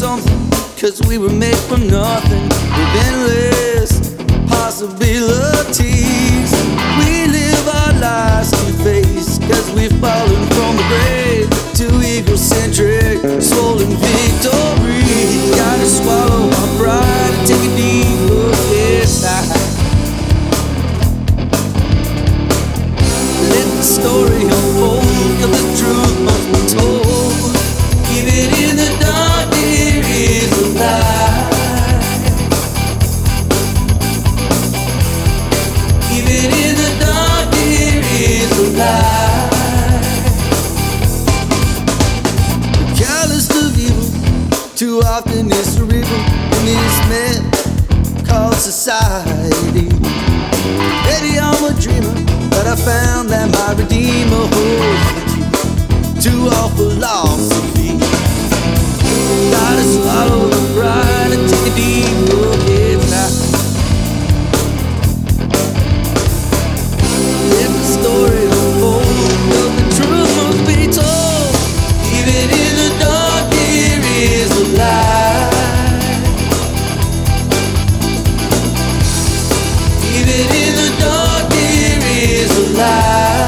something, 'cause we were made from nothing, with endless possibilities. We live our lives to face, 'cause we've fallen from the grave to egocentric, swollen victory. Gotta swallow our pride and take a deep look inside. Let the story unfold, 'cause the truth must be told. Even in the dark there is a light. Even in the dark there is a light. The catalyst of evil too often is cerebral in this myth called society. Maybe I'm a dreamer, but I found that my redeemer holds the key to all philosophy. Gotta swallow the pride and take a deep look inside. Let the story unfold, 'cause the truth must be told. Even in the dark there is a light. Even in the dark there is a light.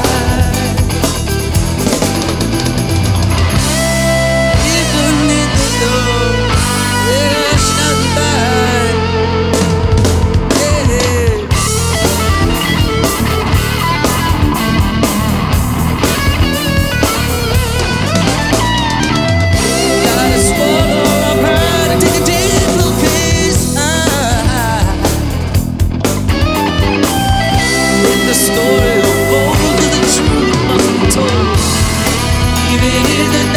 Story unfolds, 'cause the truth must be told. Even in the